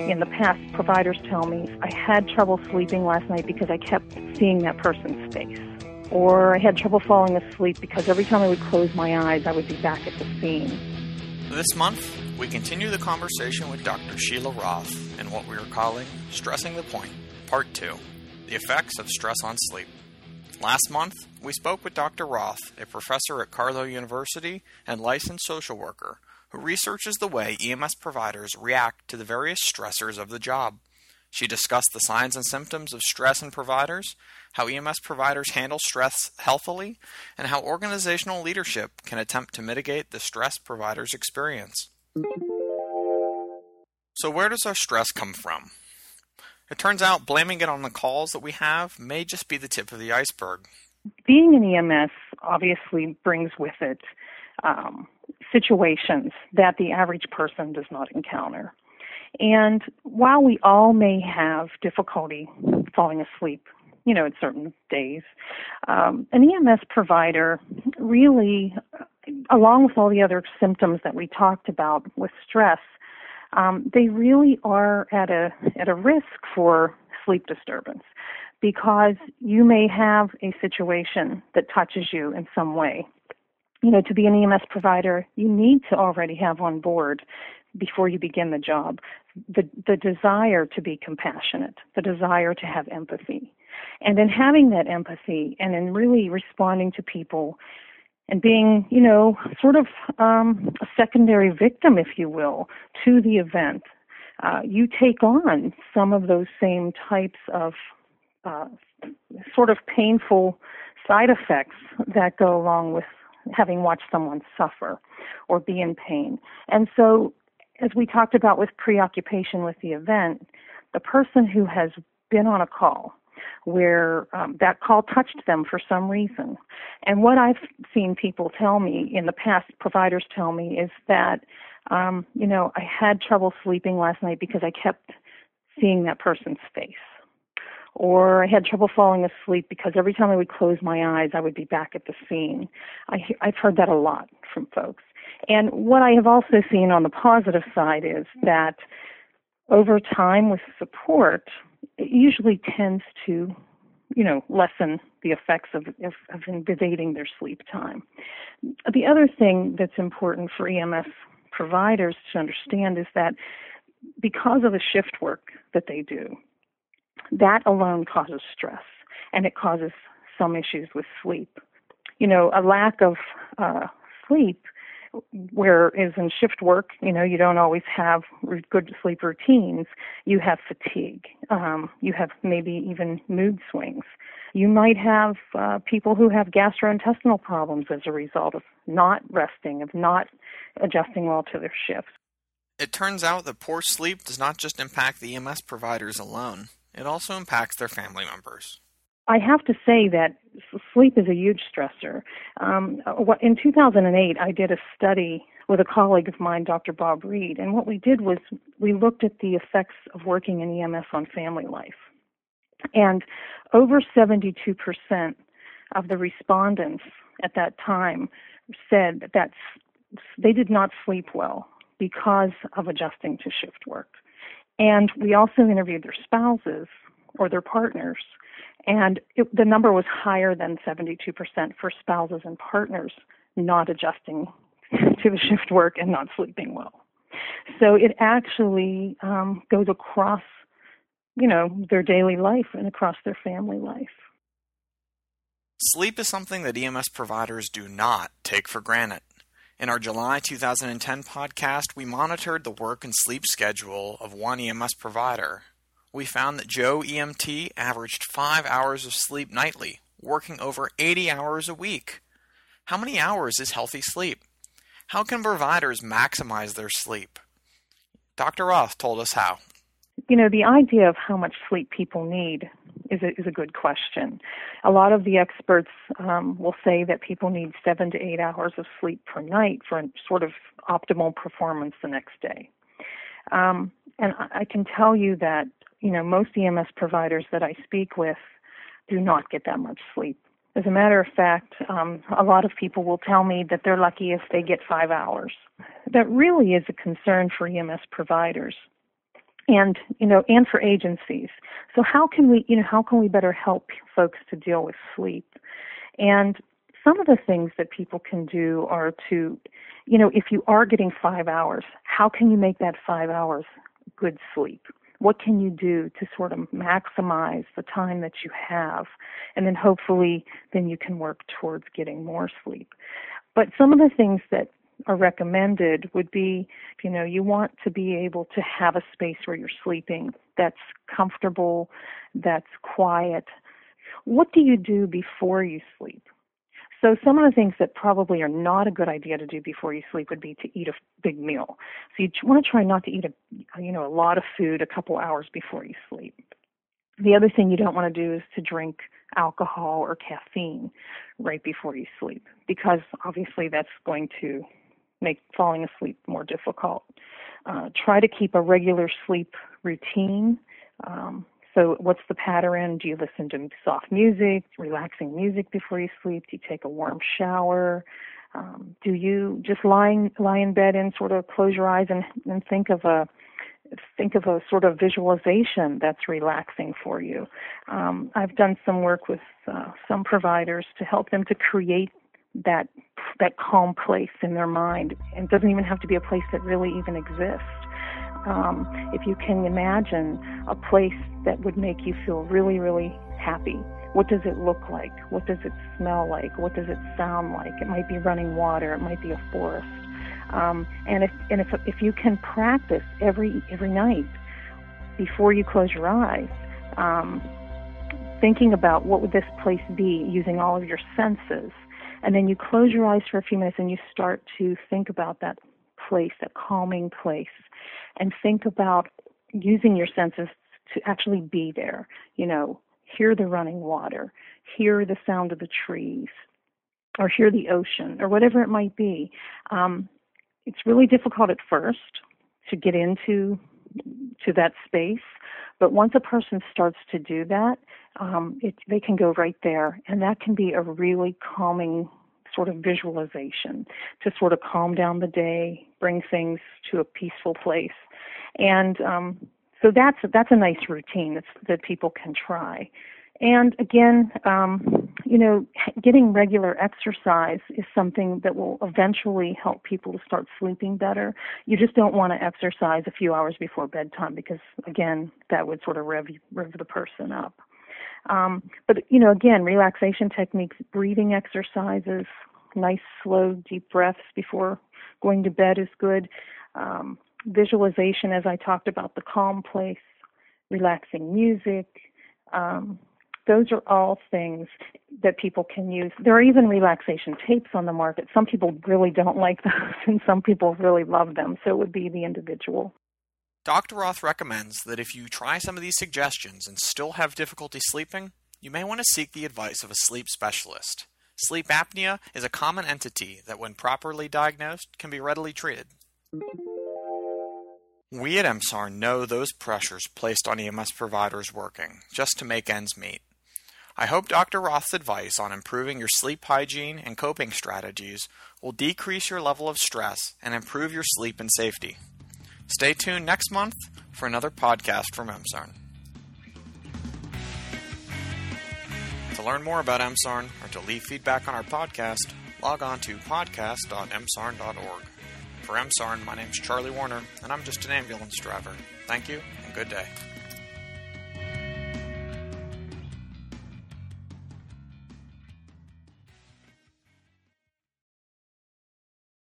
In the past, providers tell me, I had trouble sleeping last night because I kept seeing that person's face. Or I had trouble falling asleep because every time I would close my eyes, I would be back at the scene. This month, we continue the conversation with Dr. Sheila Roth in what we are calling Stressing the Point, Part 2, The Effects of Stress on Sleep. Last month, we spoke with Dr. Roth, a professor at Carlow University and licensed social worker, who researches the way EMS providers react to the various stressors of the job. She discussed the signs and symptoms of stress in providers, how EMS providers handle stress healthily, and how organizational leadership can attempt to mitigate the stress providers experience. So where does our stress come from? It turns out blaming it on the calls that we have may just be the tip of the iceberg. Being an EMS obviously brings with it situations that the average person does not encounter. And while we all may have difficulty falling asleep, at certain days, an EMS provider really, along with all the other symptoms that we talked about with stress, they really are at a risk for sleep disturbance because you may have a situation that touches you in some way. To be an EMS provider, you need to already have on board before you begin the job the desire to be compassionate, the desire to have empathy. And in having that empathy and in really responding to people and being, sort of a secondary victim, if you will, to the event, you take on some of those same types of sort of painful side effects that go along with having watched someone suffer or be in pain. And so, as we talked about with preoccupation with the event, the person who has been on a call where that call touched them for some reason, and what I've seen people tell me in the past, providers tell me, is that, I had trouble sleeping last night because I kept seeing that person's face. Or I had trouble falling asleep because every time I would close my eyes, I would be back at the scene. I've heard that a lot from folks. And what I have also seen on the positive side is that over time with support, it usually tends to, lessen the effects of invading their sleep time. The other thing that's important for EMS providers to understand is that because of the shift work that they do, that alone causes stress, and it causes some issues with sleep. A lack of sleep, whereas in shift work, you don't always have good sleep routines. You have fatigue. You have maybe even mood swings. You might have people who have gastrointestinal problems as a result of not resting, of not adjusting well to their shifts. It turns out that poor sleep does not just impact the EMS providers alone. It also impacts their family members. I have to say that sleep is a huge stressor. In 2008, I did a study with a colleague of mine, Dr. Bob Reed, and what we did was we looked at the effects of working in EMS on family life. And over 72% of the respondents at that time said that they did not sleep well because of adjusting to shift work. And we also interviewed their spouses or their partners, and the number was higher than 72% for spouses and partners not adjusting to the shift work and not sleeping well. So it actually goes across, their daily life and across their family life. Sleep is something that EMS providers do not take for granted. In our July 2010 podcast, we monitored the work and sleep schedule of one EMS provider. We found that Joe EMT averaged 5 hours of sleep nightly, working over 80 hours a week. How many hours is healthy sleep? How can providers maximize their sleep? Dr. Roth told us how. The idea of how much sleep people need is a good question. A lot of the experts will say that people need 7 to 8 hours of sleep per night for sort of optimal performance the next day. And I can tell you that, most EMS providers that I speak with do not get that much sleep. As a matter of fact, a lot of people will tell me that they're lucky if they get 5 hours. That really is a concern for EMS providers. and and for agencies. So how can we better help folks to deal with sleep? And some of the things that people can do are to, if you are getting 5 hours, how can you make that 5 hours good sleep? What can you do to sort of maximize the time that you have? And then hopefully then you can work towards getting more sleep. But some of the things that are recommended would be, you want to be able to have a space where you're sleeping that's comfortable, that's quiet. What do you do before you sleep? So some of the things that probably are not a good idea to do before you sleep would be to eat a big meal. So you want to try not to eat a lot of food a couple hours before you sleep. The other thing you don't want to do is to drink alcohol or caffeine right before you sleep, because obviously that's going to make falling asleep more difficult. Try to keep a regular sleep routine. So what's the pattern? Do you listen to soft music, relaxing music before you sleep? Do you take a warm shower? Do you just lie in bed and sort of close your eyes and think of a sort of visualization that's relaxing for you? I've done some work with some providers to help them to create that calm place in their mind. And it doesn't even have to be a place that really even exists. If you can imagine a place that would make you feel really, really happy, what does it look like? What does it smell like? What does it sound like? It might be running water. It might be a forest. And if you can practice every night before you close your eyes, thinking about what would this place be using all of your senses, and then you close your eyes for a few minutes and you start to think about that place, that calming place, and think about using your senses to actually be there. Hear the running water, hear the sound of the trees, or hear the ocean, or whatever it might be. It's really difficult at first to get into that space, but once a person starts to do that, they can go right there, and that can be a really calming sort of visualization to sort of calm down the day, bring things to a peaceful place. And so that's a nice routine that people can try. And again, getting regular exercise is something that will eventually help people to start sleeping better. You just don't want to exercise a few hours before bedtime because, again, that would sort of rev the person up. But again, relaxation techniques, breathing exercises, nice, slow, deep breaths before going to bed is good. Visualization, as I talked about, the calm place, relaxing music. Those are all things that people can use. There are even relaxation tapes on the market. Some people really don't like those, and some people really love them. So it would be the individual. Dr. Roth recommends that if you try some of these suggestions and still have difficulty sleeping, you may want to seek the advice of a sleep specialist. Sleep apnea is a common entity that, when properly diagnosed, can be readily treated. We at MSARN know those pressures placed on EMS providers working just to make ends meet. I hope Dr. Roth's advice on improving your sleep hygiene and coping strategies will decrease your level of stress and improve your sleep and safety. Stay tuned next month for another podcast from MSARN. To learn more about MSARN or to leave feedback on our podcast, log on to podcast.msarn.org. For MSARN, my name's Charlie Warner, and I'm just an ambulance driver. Thank you, and good day.